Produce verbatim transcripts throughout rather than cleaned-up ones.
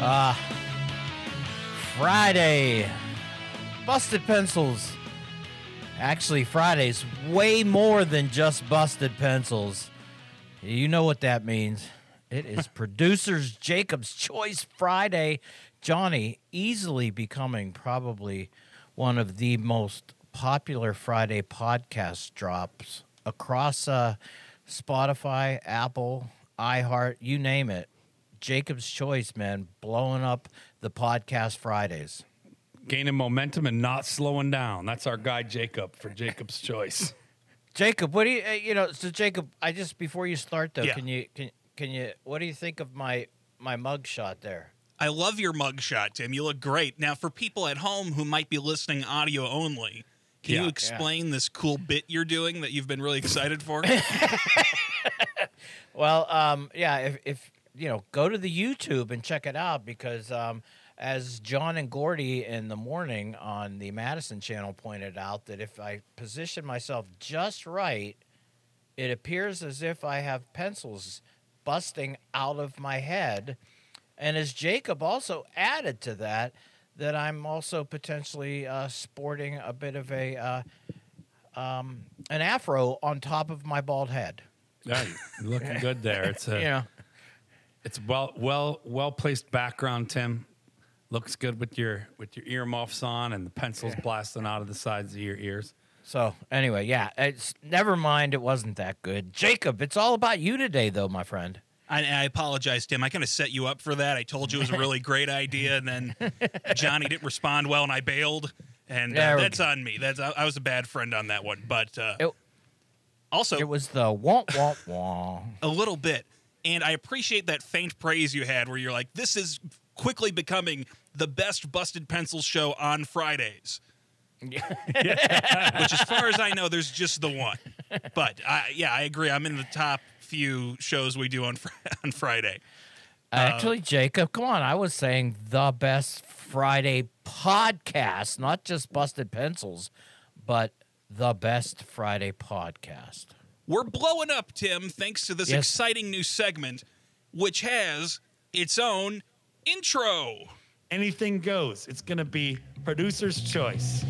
Uh, Friday. Busted Pencils. Actually, Friday's way more than just Busted Pencils. You know what that means. It is Producer's Jacob's Choice Friday. Johnny, easily becoming probably one of the most popular Friday podcast drops across uh, Spotify, Apple, iHeart, you name it. Jacob's Choice, man, blowing up the podcast Fridays. Gaining momentum and not slowing down. That's our guy, Jacob, for Jacob's Choice. Jacob, what do you, uh, you know, so Jacob, I just, before you start, though, Yeah. can you, can, can you, what do you think of my, my mug shot there? I love your mugshot, Tim. You look great. Now, for people at home who might be listening audio only, can Yeah, you explain this cool bit you're doing that you've been really excited for? Well, um, yeah, if, if, you know, go to the YouTube and check it out because, um, as John and Gordy in the morning on the Madison channel pointed out, that if I position myself just right, it appears as if I have pencils busting out of my head. And as Jacob also added to that, that I'm also potentially uh, sporting a bit of a uh, um, an afro on top of my bald head. Yeah, you're looking good there. It's a, You know, it's well, well, well placed background, Tim. Looks good with your with your earmuffs on and the pencils blasting out of the sides of your ears. so anyway, yeah, it's never mind. It wasn't that good. Jacob, it's all about you today, though, my friend. I, I apologize, Tim. I kind of set you up for that. I told you it was a really great idea, and then Johnny didn't respond well, and I bailed. And There uh, we that's on me. That's I, I was a bad friend on that one. But uh, It- also, It was the womp womp womp. a little bit. And I appreciate that faint praise you had where you're like, this is quickly becoming the best Busted Pencils show on Fridays. Which, as far as I know, there's just the one. But, I, yeah, I agree. I'm in the top few shows we do on fr- on Friday. Actually, Jacob, come on. I was saying the best Friday podcast, not just Busted Pencils, but the best Friday podcast. We're blowing up, Tim, thanks to this Yes. exciting new segment, which has its own intro. Anything goes. It's going to be Producer's Choice.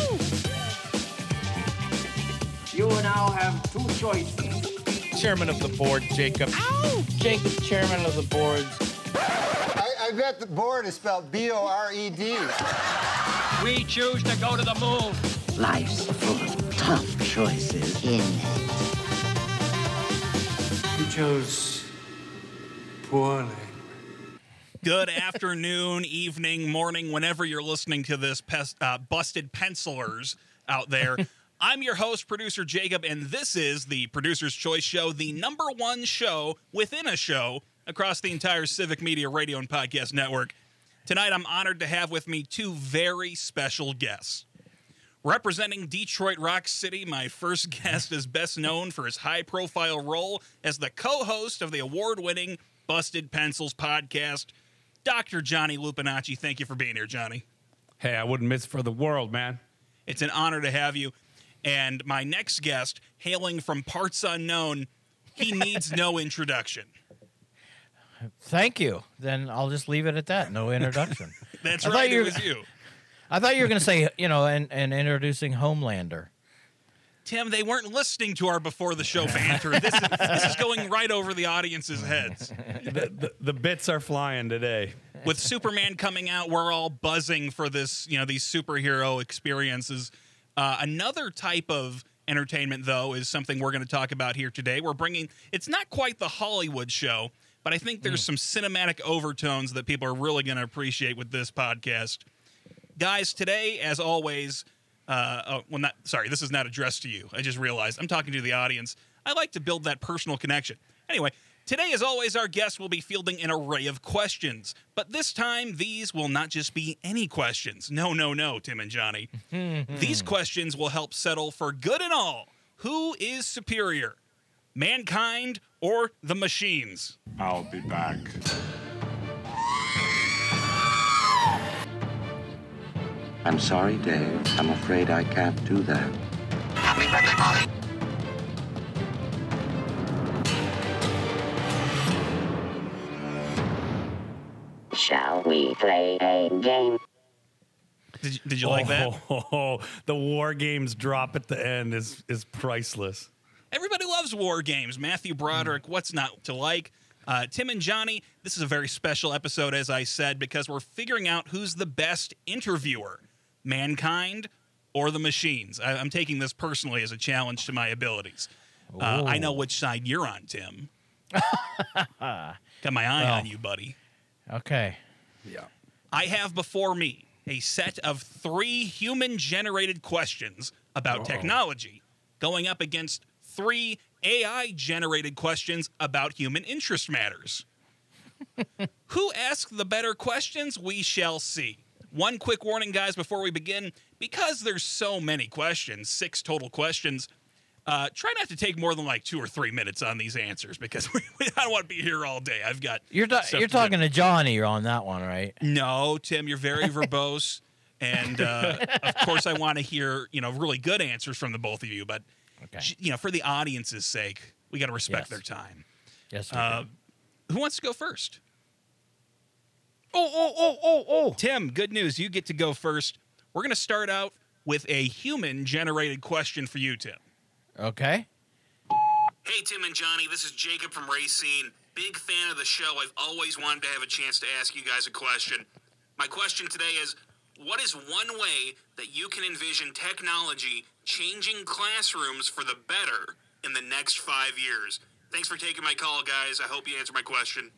You now have two choices. Chairman of the board, Jacob. Jacob, chairman of the board. I, I bet the board is spelled B O R E D. We choose to go to the moon. Life's full of tough choices. In You chose poorly. Good afternoon, evening, morning, whenever you're listening to this pes- uh, Busted Pencilers out there. I'm your host, Producer Jacob, and this is the Producer's Choice Show, the number one show within a show across the entire Civic Media Radio and Podcast Network. Tonight, I'm honored to have with me two very special guests. Representing Detroit Rock City, my first guest is best known for his high-profile role as the co-host of the award-winning Busted Pencils podcast, Doctor Johnny Lupinacci. Thank you for being here, Johnny. Hey, I wouldn't miss for the world, man. It's an honor to have you. And my next guest, hailing from parts unknown, he needs no introduction. Thank you. Then I'll just leave it at that. No introduction. That's I thought right, you it were- was you. I thought you were going to say, you know, and, and introducing Homelander. Tim, they weren't listening to our before the show banter. This is, this is going right over the audience's heads. The, the, the bits are flying today. With Superman coming out, we're all buzzing for this, you know, these superhero experiences. Uh, another type of entertainment, though, is something we're going to talk about here today. We're bringing, it's not quite the Hollywood show, but I think there's some cinematic overtones that people are really going to appreciate with this podcast. Guys, today, as always, uh, oh, well, not, sorry, this is not addressed to you. I just realized I'm talking to the audience. I like to build that personal connection. Anyway, today, as always, our guest will be fielding an array of questions. But this time, these will not just be any questions. No, no, no, Tim and Johnny. These questions will help settle for good and all. Who is superior? Mankind or the machines? I'll be back. I'm sorry, Dave. I'm afraid I can't do that. Shall we play a game? Did you, did you like that? Oh, the war games drop at the end is is priceless. Everybody loves war games. Matthew Broderick, what's not to like? Uh, Tim and Johnny, this is a very special episode, as I said, because we're figuring out who's the best interviewer, mankind or the machines. I, I'm taking this personally as a challenge to my abilities. Uh, I know which side you're on, Tim. Got my eye Well. on you, buddy. Okay. Yeah. I have before me a set of three human-generated questions about technology going up against three A I-generated questions about human interest matters. Who asked the better questions? We shall see. One quick warning, guys, before we begin. Because there's so many questions, six total questions, uh, try not to take more than like two or three minutes on these answers because we, we, I don't want to be here all day. I've got You're ta- stuff you're to do. talking to Johnny on that one, right? No, Tim, you're very verbose. And, uh, of course, I want to hear, you know, really good answers from the both of you. But, Okay. j- you know, for the audience's sake, we got to respect Yes. their time. Yes. we Uh, do. who wants to go first? Oh, oh, oh, oh, oh. Tim, good news. You get to go first. We're going to start out with a human-generated question for you, Tim. Okay. Hey, Tim and Johnny, this is Jacob from Racine. Big fan of the show. I've always wanted to have a chance to ask you guys a question. My question today is, what is one way that you can envision technology changing classrooms for the better in the next five years? Thanks for taking my call, guys. I hope you answer my question.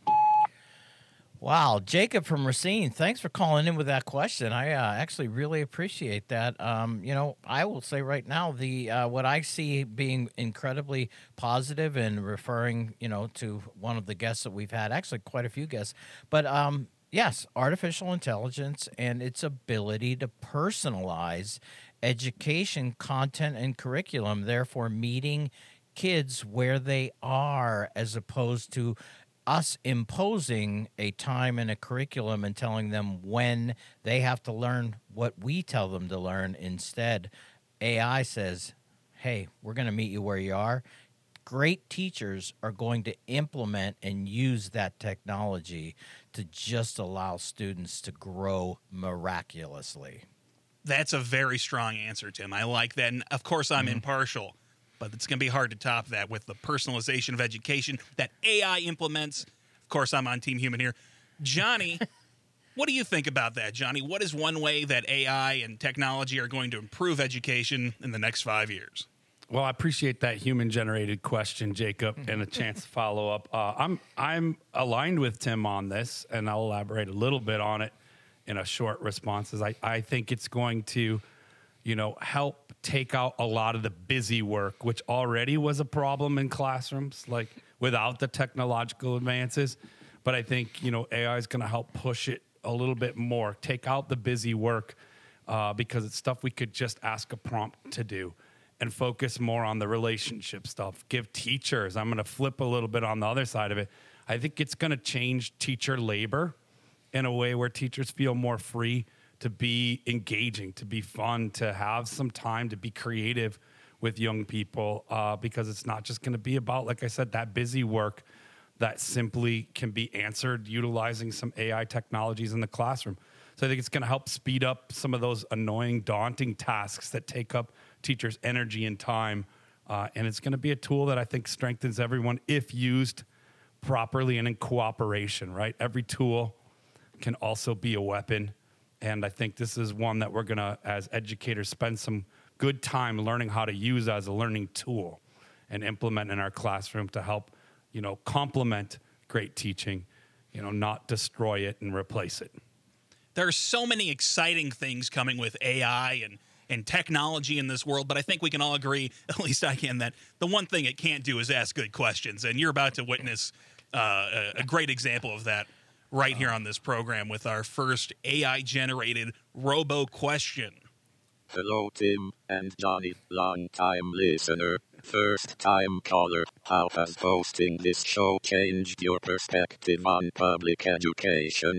Wow, Jacob from Racine, thanks for calling in with that question. I uh, actually really appreciate that. Um, you know, I will say right now, the uh, what I see being incredibly positive and referring, you know, to one of the guests that we've had, actually quite a few guests, but um, yes, artificial intelligence and its ability to personalize education, content, and curriculum, therefore meeting kids where they are as opposed to us imposing a time and a curriculum and telling them when they have to learn what we tell them to learn. Instead, A I says, hey, we're going to meet you where you are. Great teachers are going to implement and use that technology to just allow students to grow miraculously. That's a very strong answer, Tim. I like that. And, of course, I'm impartial. But it's going to be hard to top that with the personalization of education that A I implements. Of course, I'm on Team Human here. Johnny, what do you think about that, Johnny? What is one way that A I and technology are going to improve education in the next five years? Well, I appreciate that human-generated question, Jacob, and a chance to follow up. Uh, I'm I'm aligned with Tim on this, and I'll elaborate a little bit on it in a short response. As I, I think it's going to, you know, help take out a lot of the busy work, which already was a problem in classrooms, like without the technological advances. But I think, you know, A I is going to help push it a little bit more, take out the busy work uh, because it's stuff we could just ask a prompt to do and focus more on the relationship stuff. Give teachers, I'm going to flip a little bit on the other side of it. I think it's going to change teacher labor in a way where teachers feel more free to be engaging, to be fun, to have some time to be creative with young people uh, because it's not just going to be about, like I said, that busy work that simply can be answered utilizing some A I technologies in the classroom. So I think it's going to help speed up some of those annoying, daunting tasks that take up teachers' energy and time. Uh, and it's going to be a tool that I think strengthens everyone if used properly and in cooperation, right? Every tool can also be a weapon. And I think this is one that we're going to, as educators, spend some good time learning how to use as a learning tool and implement in our classroom to help, you know, complement great teaching, you know, not destroy it and replace it. There are so many exciting things coming with A I and, and technology in this world, but I think we can all agree, at least I can, that the one thing it can't do is ask good questions. And you're about to witness uh, a, a great example of that right here on this program with our first A I-generated robo question. Hello, Tim and Johnny, long-time listener, first-time caller. How has hosting this show changed your perspective on public education?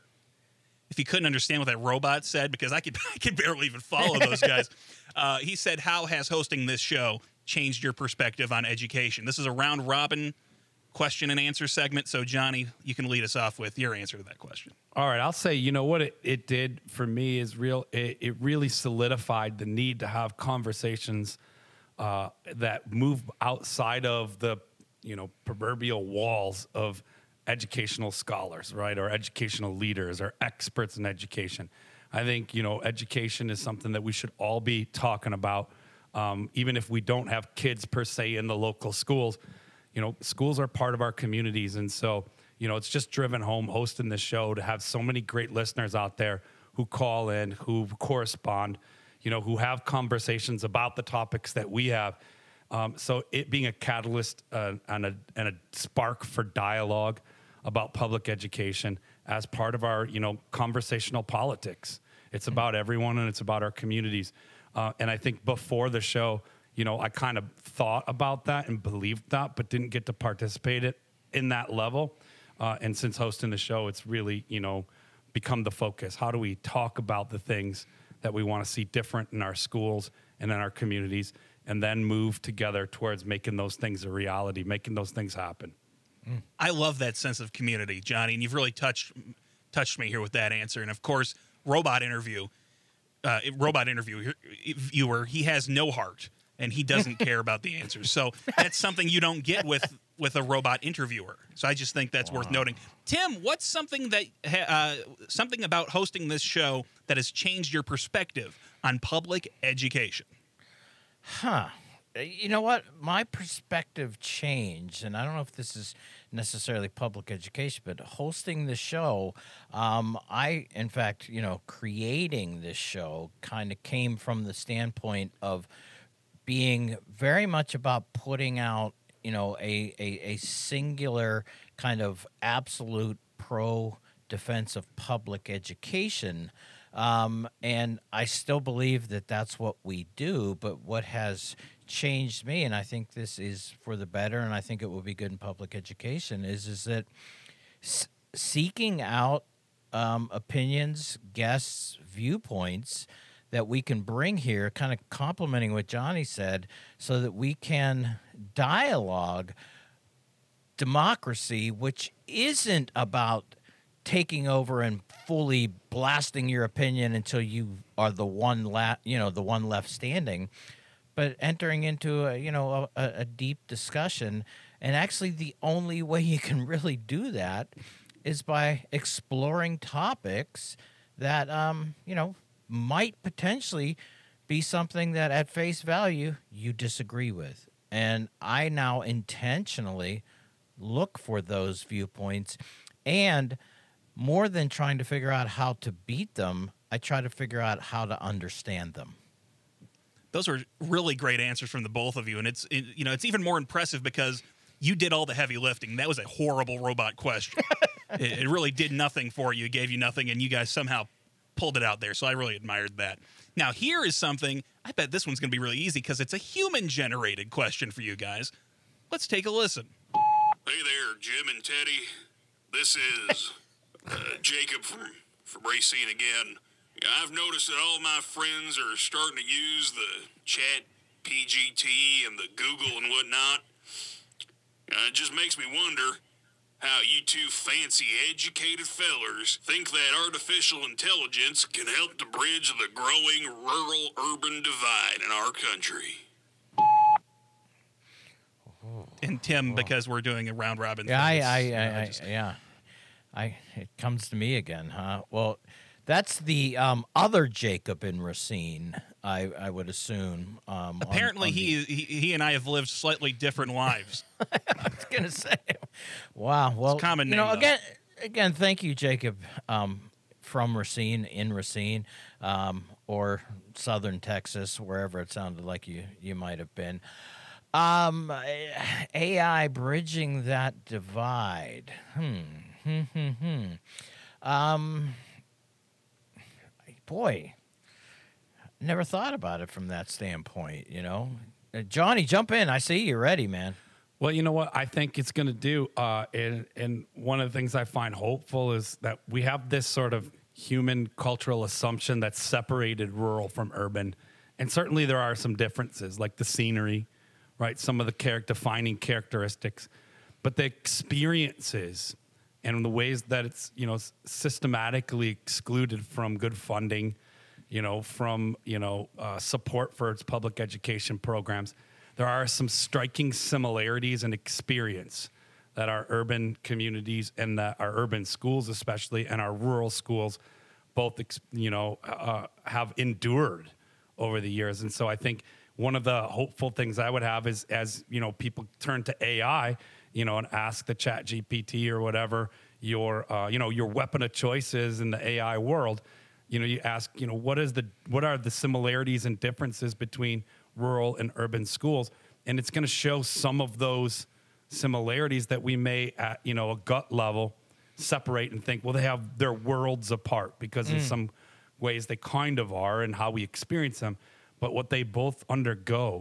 If you couldn't understand what that robot said, because I could, I could barely even follow those guys, uh, he said, how has hosting this show changed your perspective on education? This is a round-robin question and answer segment. So, Johnny, you can lead us off with your answer to that question. All right, I'll say, you know what it, it did for me is real. It, it really solidified the need to have conversations uh, that move outside of the, you know, proverbial walls of educational scholars, right, or educational leaders or experts in education. I think, you know, education is something that we should all be talking about, um, even if we don't have kids per se in the local schools. You know, schools are part of our communities, and so, you know, it's just driven home hosting this show to have so many great listeners out there who call in, who correspond, you know, who have conversations about the topics that we have. Um, so it being a catalyst uh, and, a, and a spark for dialogue about public education as part of our, you know, conversational politics. It's about everyone and it's about our communities. Uh, and I think before the show, you know, I kind of thought about that and believed that, but didn't get to participate it in that level. Uh, and since hosting the show, it's really, you know, become the focus. How do we talk about the things that we want to see different in our schools and in our communities, and then move together towards making those things a reality, making those things happen? Mm. I love that sense of community, Johnny, and you've really touched touched me here with that answer. And of course, robot interview, uh, robot interview viewer, he has no heart and he doesn't care about the answers. So that's something you don't get with with a robot interviewer. So I just think that's wow. worth noting. Tim, what's something that uh, something about hosting this show that has changed your perspective on public education? Huh. You know what? My perspective changed, and I don't know if this is necessarily public education, but hosting the show, um, I, in fact, you know, creating this show kind of came from the standpoint of being very much about putting out, you know, a, a, a singular kind of absolute pro defense of public education. Um, and I still believe that that's what we do, but what has changed me, and I think this is for the better, and I think it will be good in public education, is, is that s- seeking out um, opinions, guests, viewpoints that we can bring here, kind of complementing what Johnny said, so that we can dialogue democracy, which isn't about taking over and fully blasting your opinion until you are the one la- you know, the one left standing, but entering into a, you know, a, a deep discussion. And actually the only way you can really do that is by exploring topics that, um, you know, might potentially be something that at face value you disagree with. And I now intentionally look for those viewpoints, and more than trying to figure out how to beat them, I try to figure out how to understand them. Those are really great answers from the both of you, and it's it, you know, it's even more impressive because you did all the heavy lifting. That was a horrible robot question. it, it really did nothing for you. It gave you nothing, and you guys somehow pulled it out there, so I really admired that. Now, here is something, I bet this one's going to be really easy because it's a human-generated question for you guys. Let's take a listen. Hey there, Jim and Teddy. This is uh, Jacob from, from Racine again. I've noticed that all my friends are starting to use the Chat P G T and the Google and whatnot. Uh, it just makes me wonder how you two fancy educated fellers think that artificial intelligence can help to bridge the growing rural-urban divide in our country. And Tim, because we're doing a round robin. Yeah, thing, I, I, you know, I, I just... yeah, I. It comes to me again, huh? Well, that's the um, other Jacob in Racine, I, I would assume. Um, Apparently, on, on he, the... he he and I have lived slightly different lives. I was gonna say, wow. Well, it's common you name, know, though. again, again, thank you, Jacob, um, from Racine, in Racine, um, or Southern Texas, wherever it sounded like you you might have been. Um, A I bridging that divide. Hmm. Hmm. Hmm. Hmm. Um. Boy, never thought about it from that standpoint. You know, uh, Johnny, jump in. I see you ready, man. Well, you know what I think it's going to do, uh, and and one of the things I find hopeful is that we have this sort of human cultural assumption that's separated rural from urban, and certainly there are some differences, like the scenery, right? Some of the character defining characteristics, but the experiences and the ways that it's, you know, systematically excluded from good funding, you know, from, you know, uh, support for its public education programs. There are some striking similarities in experience that our urban communities and that our urban schools, especially, and our rural schools, both, you know, uh, have endured over the years. And so I think one of the hopeful things I would have is, as, you know, people turn to A I, you know, and ask the Chat G P T or whatever your, uh, you know, your weapon of choice is in the A I world, you know, you ask, you know, what is the, what are the similarities and differences between rural and urban schools? And it's going to show some of those similarities that we may, at, you know, a gut level, separate and think, well, they have their worlds apart, because mm. in some ways they kind of are and how we experience them. But what they both undergo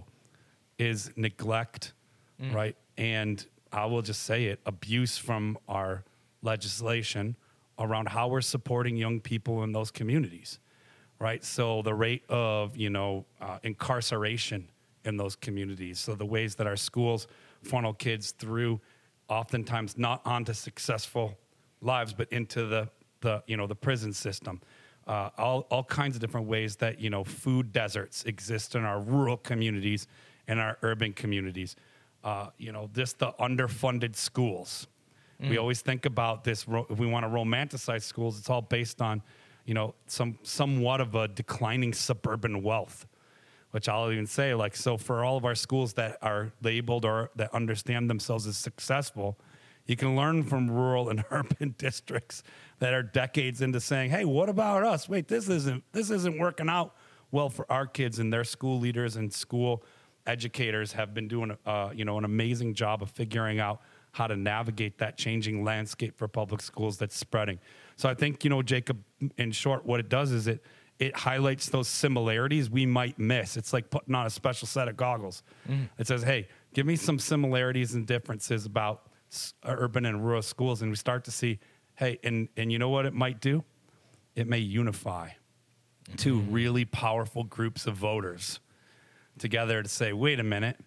is neglect, mm. right? And I will just say it, abuse from our legislation around how we're supporting young people in those communities, right? So the rate of, you know, uh, incarceration in those communities. So the ways that our schools funnel kids through, oftentimes not onto successful lives, but into the, the you know, the prison system. Uh, all, all kinds of different ways that, you know, food deserts exist in our rural communities and our urban communities. Uh, you know, just the underfunded schools. Mm. We always think about this, ro- if we want to romanticize schools, it's all based on, you know, some somewhat of a declining suburban wealth, which I'll even say, like, so for all of our schools that are labeled or that understand themselves as successful, you can learn from rural and urban districts that are decades into saying, hey, what about us? Wait, this isn't this isn't working out well for our kids, and their school leaders and school educators have been doing uh, you know, an amazing job of figuring out how to navigate that changing landscape for public schools that's spreading. So I think, you know, Jacob, in short, what it does is it it highlights those similarities we might miss. It's like putting on a special set of goggles. Mm. It says, hey, give me some similarities and differences about urban and rural schools, and we start to see, hey, and and you know what it might do? It may unify mm-hmm. two really powerful groups of voters together to say, wait a minute,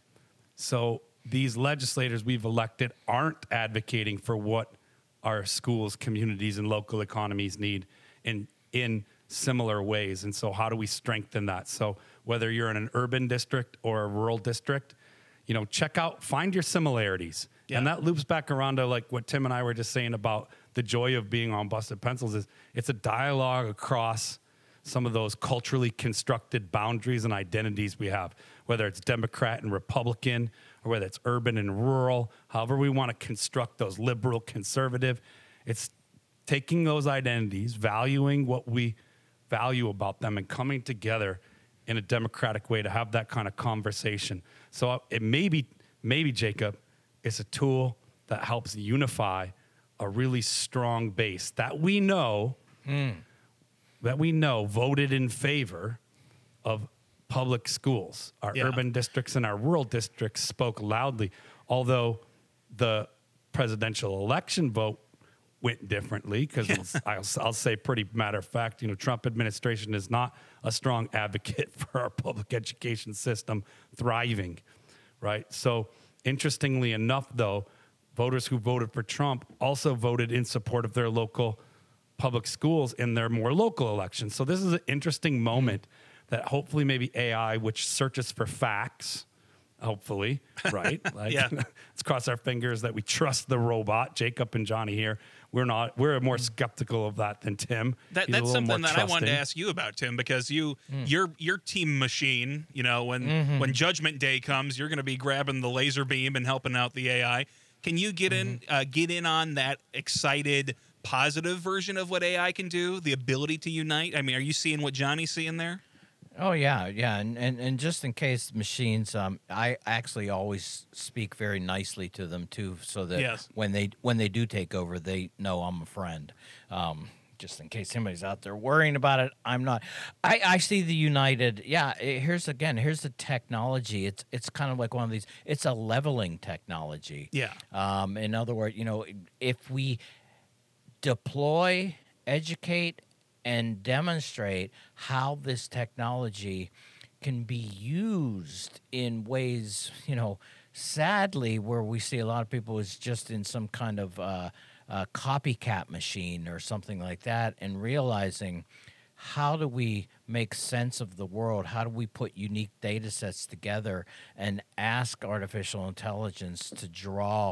so these legislators we've elected aren't advocating for what our schools, communities, and local economies need in in similar ways. And so how do we strengthen that? So whether you're in an urban district or a rural district, you know, check out, find your similarities. Yeah. And that loops back around to like what Tim and I were just saying about the joy of being on Busted Pencils is it's a dialogue across some of those culturally constructed boundaries and identities we have, whether it's Democrat and Republican, or whether it's urban and rural, however we want to construct those liberal, conservative. It's taking those identities, valuing what we value about them, and coming together in a democratic way to have that kind of conversation. So it may be, maybe, Jacob, it's a tool that helps unify a really strong base that we know, mm. that we know voted in favor of public schools. Our yeah. urban districts and our rural districts spoke loudly, although the presidential election vote went differently, because yeah. I'll, I'll say pretty matter of fact, you know, Trump administration is not a strong advocate for our public education system thriving, right? So interestingly enough, though, voters who voted for Trump also voted in support of their local public schools in their more local elections. So this is an interesting moment mm. that hopefully maybe A I, which searches for facts, hopefully, right? Like, yeah. Let's cross our fingers that we trust the robot. Jacob and Johnny here, we're not. We're more skeptical of that than Tim. That, that's something that trusting. I wanted to ask you about, Tim, because you, mm. your your team machine. You know, when mm-hmm. when Judgment Day comes, you're going to be grabbing the laser beam and helping out the A I. Can you get mm-hmm. in uh, get in on that excited, positive version of what A I can do? The ability to unite. I mean, are you seeing what Johnny's seeing there? Oh yeah, yeah, and, and and just in case machines, um, I actually always speak very nicely to them too, so that yes. when they when they do take over, they know I'm a friend. Um, just in case somebody's out there worrying about it, I'm not. I, I see the united. Yeah, here's again. Here's the technology. It's it's kind of like one of these. It's a leveling technology. Yeah. Um, in other words, you know, if we deploy, educate, and demonstrate how this technology can be used in ways, you know, sadly, where we see a lot of people is just in some kind of uh, a copycat machine or something like that, and realizing how do we make sense of the world? How do we put unique data sets together and ask artificial intelligence to draw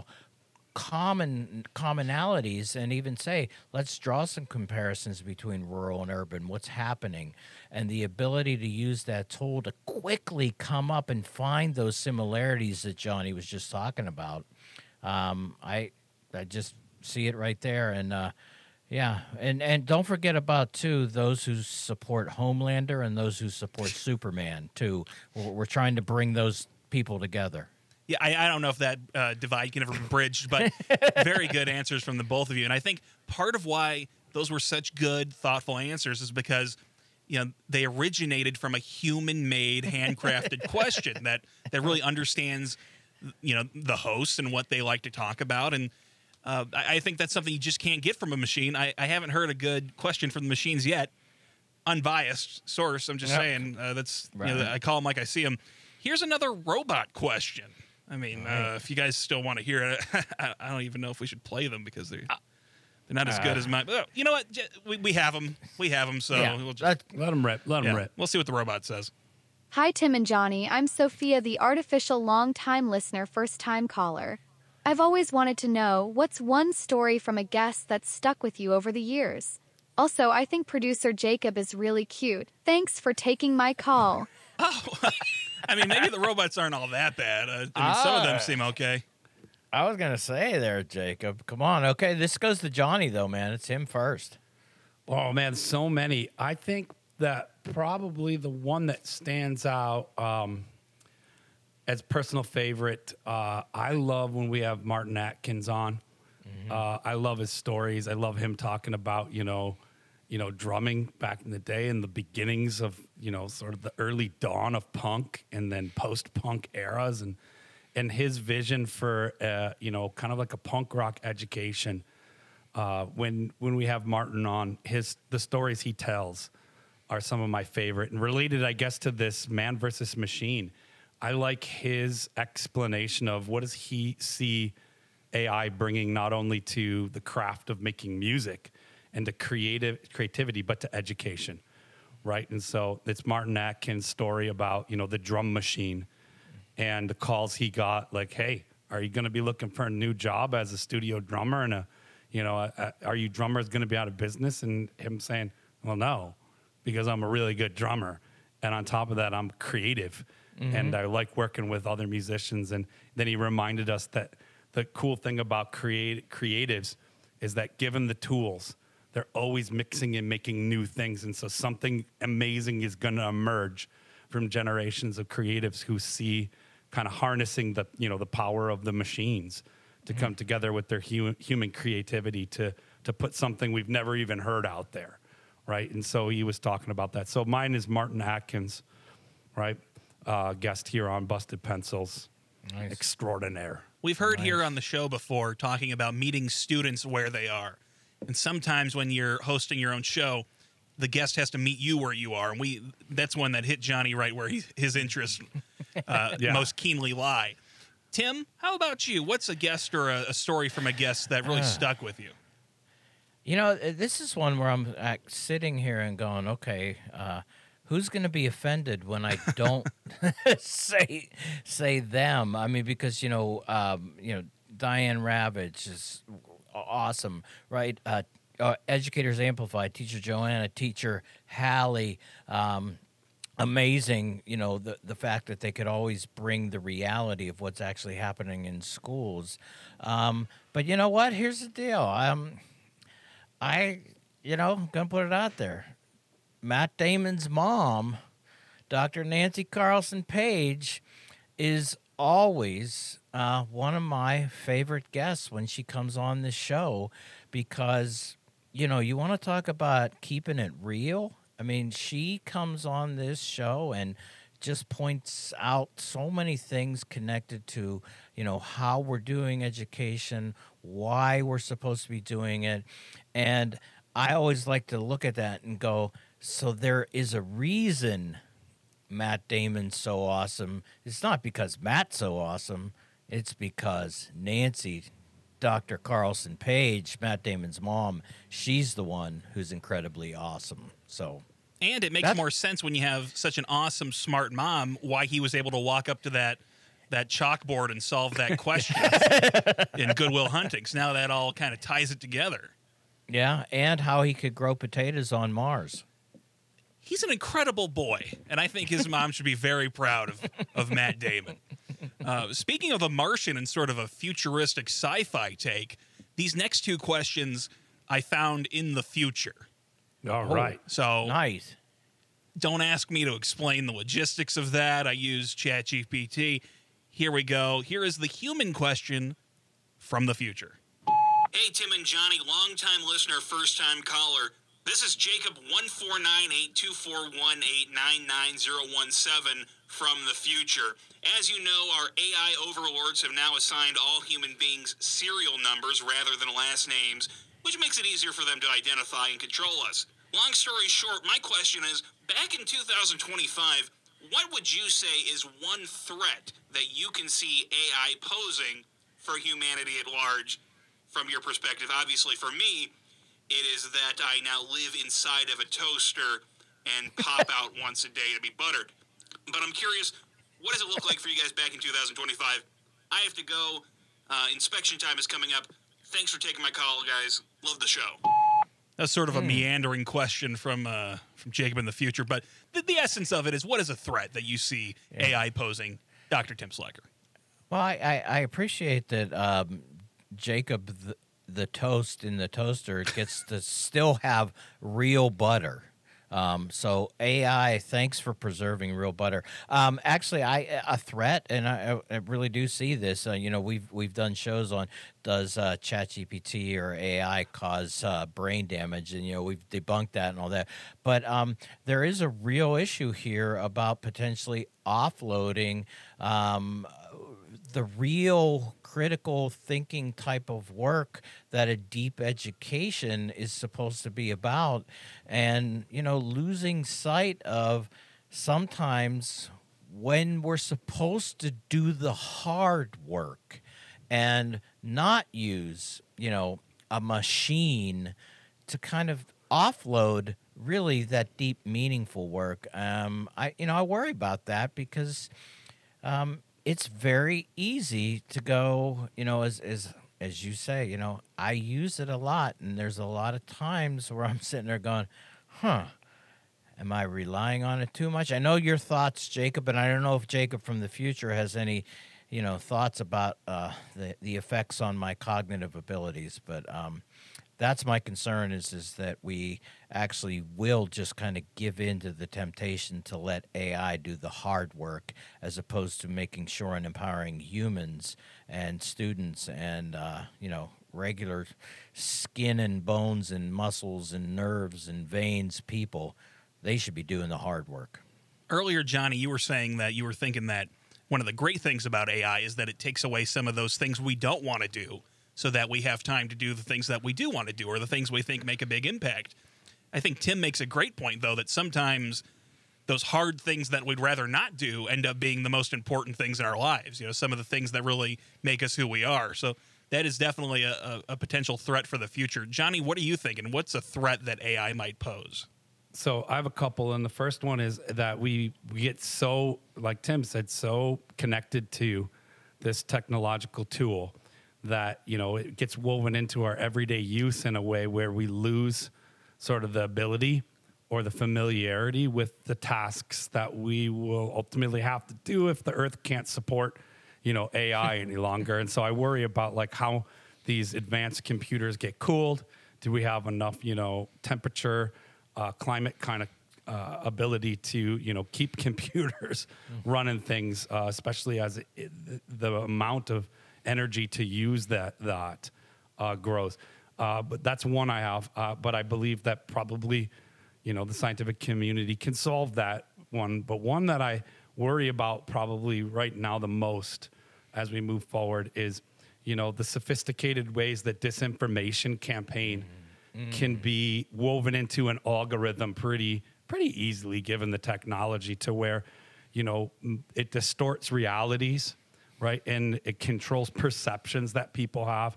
common commonalities and even say, let's draw some comparisons between rural and urban, what's happening, and the ability to use that tool to quickly come up and find those similarities that Johnny was just talking about. Um, I I just see it right there. And uh, yeah, and, and don't forget about, too, those who support Homelander and those who support Superman, too. We're, we're trying to bring those people together. Yeah, I, I don't know if that uh, divide can ever be bridged, but very good answers from the both of you. And I think part of why those were such good, thoughtful answers is because, you know, they originated from a human-made, handcrafted question that that really understands, you know, the host and what they like to talk about. And uh, I, I think that's something you just can't get from a machine. I, I haven't heard a good question from the machines yet. Unbiased source, I'm just yep. saying. Uh, that's right. You know, I call them like I see them. Here's another robot question. I mean, right. uh, if you guys still want to hear it, I, I don't even know if we should play them because they're they're not as good uh, as mine. But you know what? We, we have them. We have them. So yeah, we'll just, let, let them rip. Let them yeah, rip. We'll see what the robot says. Hi, Tim and Johnny. I'm Sophia, the artificial long-time listener, first-time caller. I've always wanted to know, what's one story from a guest that's stuck with you over the years? Also, I think producer Jacob is really cute. Thanks for taking my call. Oh, I mean, maybe the robots aren't all that bad. Uh, I mean, uh, some of them seem okay. I was going to say there, Jacob. Come on. Okay, this goes to Johnny, though, man. It's him first. Oh, man, so many. I think that probably the one that stands out um, as personal favorite, uh, I love when we have Martin Atkins on. Mm-hmm. Uh, I love his stories. I love him talking about, you know, you know, drumming back in the day and the beginnings of, you know, sort of the early dawn of punk and then post-punk eras, and and his vision for, uh, you know, kind of like a punk rock education. Uh, when when we have Martin on, his the stories he tells are some of my favorite, and related, I guess, to this Man versus Machine. I like his explanation of what does he see A I bringing not only to the craft of making music and to creative creativity, but to education, right? And so it's Martin Atkins' story about, you know, the drum machine and the calls he got, like, hey, are you going to be looking for a new job as a studio drummer? And, a, you know, a, a, are you drummers going to be out of business? And him saying, well, no, because I'm a really good drummer. And on top of that, I'm creative. Mm-hmm. And I like working with other musicians. And then he reminded us that the cool thing about create, creatives is that given the tools, they're always mixing and making new things. And so something amazing is going to emerge from generations of creatives who see kind of harnessing the, you know, the power of the machines to mm-hmm. come together with their hu- human creativity to, to put something we've never even heard out there, right? And so he was talking about that. So mine is Martin Atkins, right? Uh, guest here on Busted Pencils. Nice. Extraordinaire. We've heard nice. here on the show before talking about meeting students where they are. And sometimes when you're hosting your own show, the guest has to meet you where you are. And we that's one that hit Johnny right where he, his interests uh, yeah. most keenly lie. Tim, how about you? What's a guest or a, a story from a guest that really uh, stuck with you? You know, this is one where I'm uh, sitting here and going, okay, uh, who's going to be offended when I don't say say them? I mean, because, you know, um, you know, Diane Ravitch is awesome, right? Uh, uh, Educators Amplified, Teacher Joanna, Teacher Hallie, um, amazing, you know, the, the fact that they could always bring the reality of what's actually happening in schools. Um, but you know what? Here's the deal. Um, I, you know, I'm going to put it out there. Matt Damon's mom, Doctor Nancy Carlson Page, is always uh, one of my favorite guests when she comes on this show because, you know, you want to talk about keeping it real. I mean, she comes on this show and just points out so many things connected to, you know, how we're doing education, why we're supposed to be doing it. And I always like to look at that and go, so there is a reason Matt Damon's so awesome. It's not because Matt's so awesome. It's because Nancy Doctor Carlson Page, Matt Damon's mom, she's the one who's incredibly awesome. So, and it makes That's- more sense when you have such an awesome, smart mom, why he was able to walk up to that that chalkboard and solve that question in Good Will Hunting. So now that all kind of ties it together. yeah, and how he could grow potatoes on Mars. He's an incredible boy, and I think his mom should be very proud of, of Matt Damon. Uh, speaking of a Martian and sort of a futuristic sci-fi take, these next two questions I found in the future. All right. So Nice. don't ask me to explain the logistics of that. I use ChatGPT. Here we go. Here is the human question from the future. Hey, Tim and Johnny, longtime listener, first-time caller. This is Jacob one four nine eight two four one eight nine nine zero one seven from the future. As you know, our A I overlords have now assigned all human beings serial numbers rather than last names, which makes it easier for them to identify and control us. Long story short, my question is, back in two thousand twenty-five, what would you say is one threat that you can see A I posing for humanity at large from your perspective? Obviously, for me, it is that I now live inside of a toaster and pop out once a day to be buttered. But I'm curious, what does it look like for you guys back in two thousand twenty-five? I have to go. Uh, inspection time is coming up. Thanks for taking my call, guys. Love the show. That's sort of a meandering question from uh, from Jacob in the future, but the, the essence of it is, what is a threat that you see A I posing, Doctor Tim Slacker? Well, I, I, I appreciate that um, Jacob, the, the toast in the toaster, gets to still have real butter. Um, so A I, thanks for preserving real butter. Um, actually, I a threat, and I, I really do see this. Uh, you know, we've we've done shows on does uh, ChatGPT or A I cause uh, brain damage, and you know we've debunked that and all that. But um, there is a real issue here about potentially offloading um, the real critical thinking type of work that a deep education is supposed to be about, and you know losing sight of sometimes when we're supposed to do the hard work and not use you know a machine to kind of offload really that deep meaningful work. um I you know I worry about that because um it's very easy to go, you know, as as as you say, you know, I use it a lot, and there's a lot of times where I'm sitting there going, huh, am I relying on it too much? I know your thoughts, Jacob, and I don't know if Jacob from the future has any, you know, thoughts about uh, the the effects on my cognitive abilities, but um, that's my concern is is that we actually will just kind of give in to the temptation to let A I do the hard work as opposed to making sure and empowering humans and students and, uh, you know, regular skin and bones and muscles and nerves and veins people. They should be doing the hard work. Earlier, Johnny, you were saying that you were thinking that one of the great things about A I is that it takes away some of those things we don't want to do, so that we have time to do the things that we do want to do or the things we think make a big impact. I think Tim makes a great point, though, that sometimes those hard things that we'd rather not do end up being the most important things in our lives, you know, some of the things that really make us who we are. So that is definitely a, a, a potential threat for the future. Johnny, what are you thinking? What's a threat that A I might pose? So I have a couple, and the first one is that we, we get so, like Tim said, so connected to this technological tool that, you know, it gets woven into our everyday use in a way where we lose sort of the ability or the familiarity with the tasks that we will ultimately have to do if the earth can't support, you know, A I any longer. And so I worry about like how these advanced computers get cooled. Do we have enough, you know, temperature, uh, climate kind of uh, ability to, you know, keep computers mm-hmm. running things, uh, especially as it, it, the amount of energy to use that that uh, grows. Uh, but that's one I have. Uh, but I believe that probably, you know, the scientific community can solve that one. But one that I worry about probably right now the most as we move forward is, you know, the sophisticated ways that disinformation campaign mm-hmm. can be woven into an algorithm pretty pretty easily, given the technology, to where, you know, it distorts realities. Right, and it controls perceptions that people have.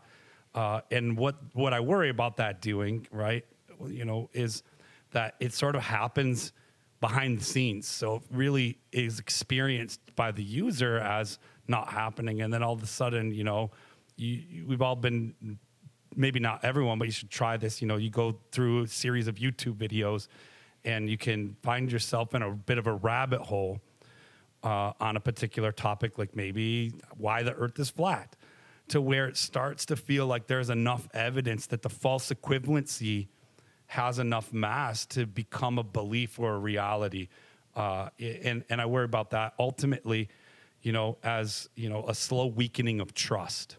Uh, and what, what I worry about that doing, right, you know, is that it sort of happens behind the scenes. So it really is experienced by the user as not happening. And then all of a sudden, you know, you, you, we've all been, maybe not everyone, but you should try this. You know, you go through a series of YouTube videos and you can find yourself in a bit of a rabbit hole uh, on a particular topic, like maybe why the earth is flat, to where it starts to feel like there's enough evidence that the false equivalency has enough mass to become a belief or a reality. Uh, and, and I worry about that ultimately, you know, as, you know, a slow weakening of trust.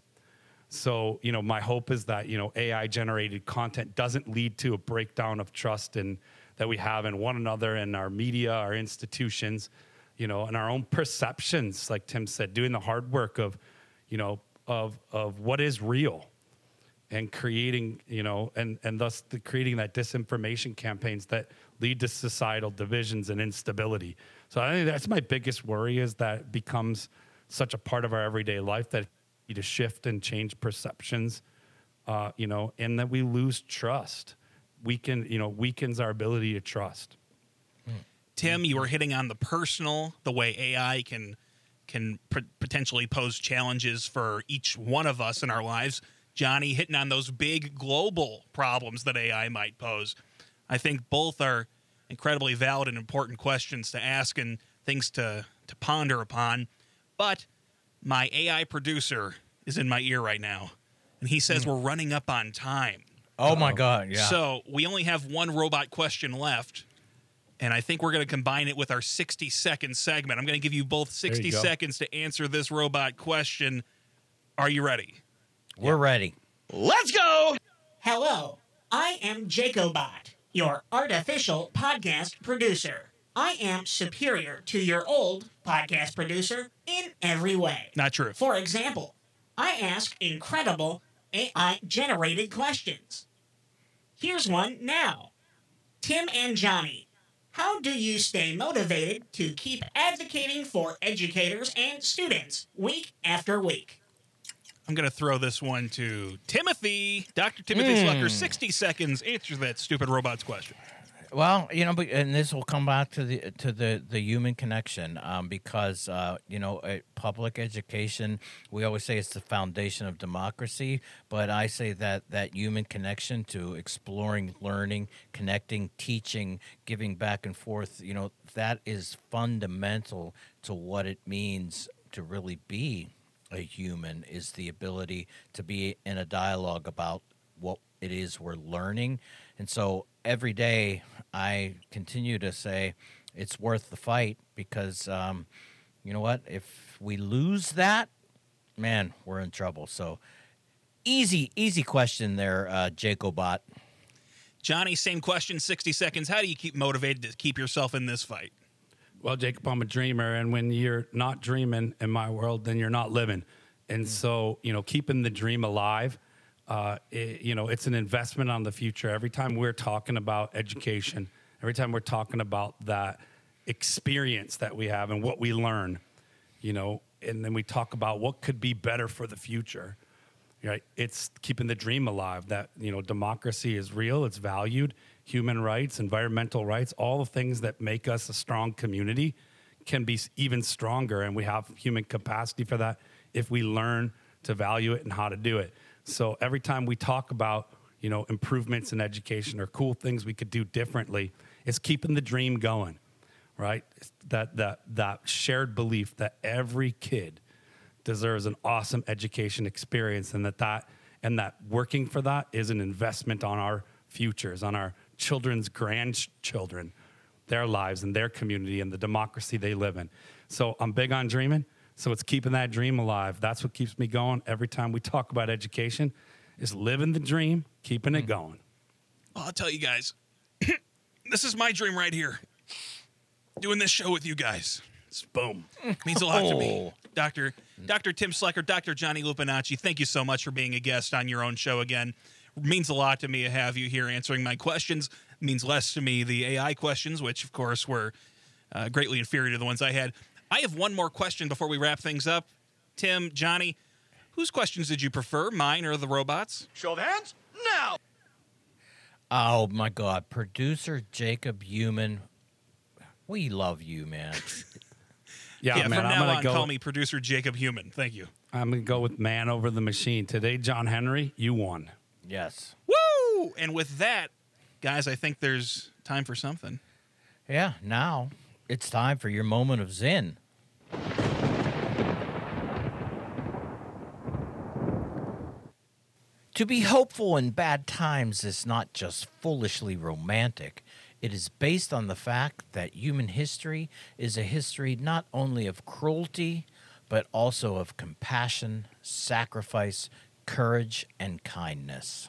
So, you know, my hope is that, you know, A I generated content doesn't lead to a breakdown of trust in, that we have in one another and our media, our institutions, you know, and our own perceptions, like Tim said, doing the hard work of, you know, of, of what is real. And creating, you know, and, and thus the creating that disinformation campaigns that lead to societal divisions and instability. So I think that's my biggest worry, is that it becomes such a part of our everyday life that we need to shift and change perceptions, uh, you know, and that we lose trust. Weaken, you know, weakens our ability to trust. Tim, you were hitting on the personal, the way A I can can p- potentially pose challenges for each one of us in our lives. Johnny hitting on those big global problems that A I might pose. I think both are incredibly valid and important questions to ask and things to, to ponder upon. But my A I producer is in my ear right now, and he says mm. we're running up on time. Oh, Uh-oh. my God, yeah. So we only have one robot question left, and I think we're going to combine it with our sixty-second segment. I'm going to give you both sixty you seconds to answer this robot question. Are you ready? We're ready. Let's go! Hello, I am Jacobot, your artificial podcast producer. I am superior to your old podcast producer in every way. Not true. For example, I ask incredible A I-generated questions. Here's one now. Tim and Johnny, how do you stay motivated to keep advocating for educators and students week after week? I'm going to throw this one to Timothy. Doctor Timothy mm. Slucker, sixty seconds. Answer that stupid robot's question. Well, you know, and this will come back to the to the, the human connection, um, because uh, you know, uh, public education. We always say it's the foundation of democracy, but I say that that human connection to exploring, learning, connecting, teaching, giving back and forth. You know, that is fundamental to what it means to really be a human. Is the ability to be in a dialogue about what it is we're learning. And so every day I continue to say it's worth the fight, because um, you know what? If we lose that, man, we're in trouble. So easy, easy question there, uh, Jacobot. Johnny, same question, sixty seconds. How do you keep motivated to keep yourself in this fight? Well, Jacob, I'm a dreamer, and when you're not dreaming in my world, then you're not living. And so, you know, keeping the dream alive, uh, it, you know, it's an investment on the future. Every time we're talking about education, every time we're talking about that experience that we have and what we learn, you know, and then we talk about what could be better for the future, right? It's keeping the dream alive that, you know, democracy is real, it's valued. Human rights, environmental rights, all the things that make us a strong community can be even stronger, and we have human capacity for that if we learn to value it and how to do it. So every time we talk about, you know, improvements in education or cool things we could do differently, it's keeping the dream going, right? That that that shared belief that every kid deserves an awesome education experience, and that that and that working for that is an investment on our futures, on our children's grandchildren, their lives and their community and the democracy they live in. So I'm big on dreaming. So it's keeping that dream alive. That's what keeps me going every time we talk about education, is living the dream, keeping it going. Well, I'll tell you guys, this is my dream right here. Doing this show with you guys. It's boom. Means a lot to me. Doctor Doctor Tim Slucker, Doctor Johnny Lupinacci, thank you so much for being a guest on your own show again. It means a lot to me to have you here answering my questions. It means less to me the A I questions, which, of course, were uh, greatly inferior to the ones I had. I have one more question before we wrap things up. Tim, Johnny, who's whose questions did you prefer, mine or the robots? Show of hands now. Oh my God, producer Jacob Human, we love you, man. Yeah, yeah man, from I'm now gonna on, go, call me producer Jacob Human. Thank you. I'm going to go with man over the machine. Today, John Henry, you won. Yes. Woo! And with that, guys, I think there's time for something. Yeah, now it's time for your moment of zen. To be hopeful in bad times is not just foolishly romantic. It is based on the fact that human history is a history not only of cruelty, but also of compassion, sacrifice, courage, and kindness.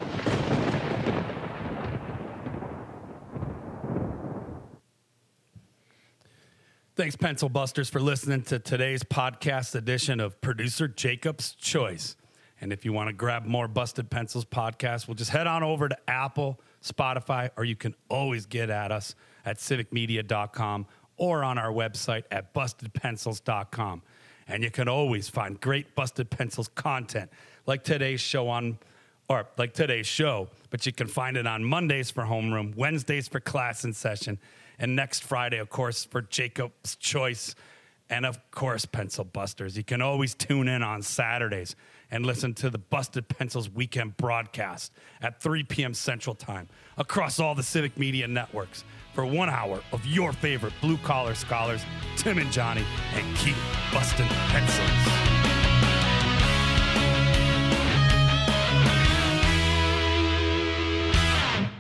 Thanks, Pencil Busters, for listening to today's podcast edition of Producer Jacob's Choice. And if you want to grab more Busted Pencils podcasts, we'll just head on over to Apple, Spotify, or you can always get at us at civic media dot com or on our website at busted pencils dot com. And you can always find great Busted Pencils content like today's show on, or like today's show, but you can find it on Mondays for Homeroom, Wednesdays for Class in Session, and next Friday, of course, for Jacob's Choice, and of course, Pencil Busters. You can always tune in on Saturdays and listen to the Busted Pencils weekend broadcast at three p.m. Central Time across all the Civic Media networks for one hour of your favorite blue-collar scholars, Tim and Johnny, and keep busting pencils.